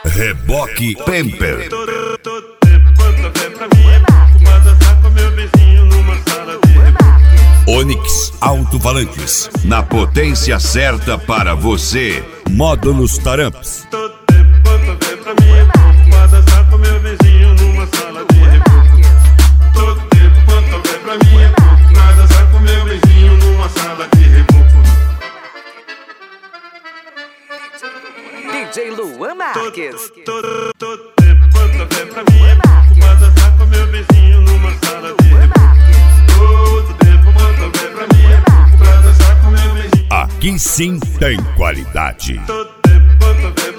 Reboque Pemper. Todo tempo quanto vem pra mim, pra dançar com meu vizinho numa sala de reboco. Onix Alto-Falantes, na potência certa para você. Módulos Taramps. Todo tempo quanto vem pra mim, pra dançar com meu vizinho numa sala de reboco. Todo tempo quanto vem pra mim, pra dançar com meu vizinho numa sala de reboco. DJ Luan Marques. Todo tempo quanto vem pra mim, pra dançar com meu vizinho numa sala de reboco. Todo tempo quanto vem pra mim, pra dançar com meu vizinho. Aqui sim tem qualidade. Todo tempo quanto vem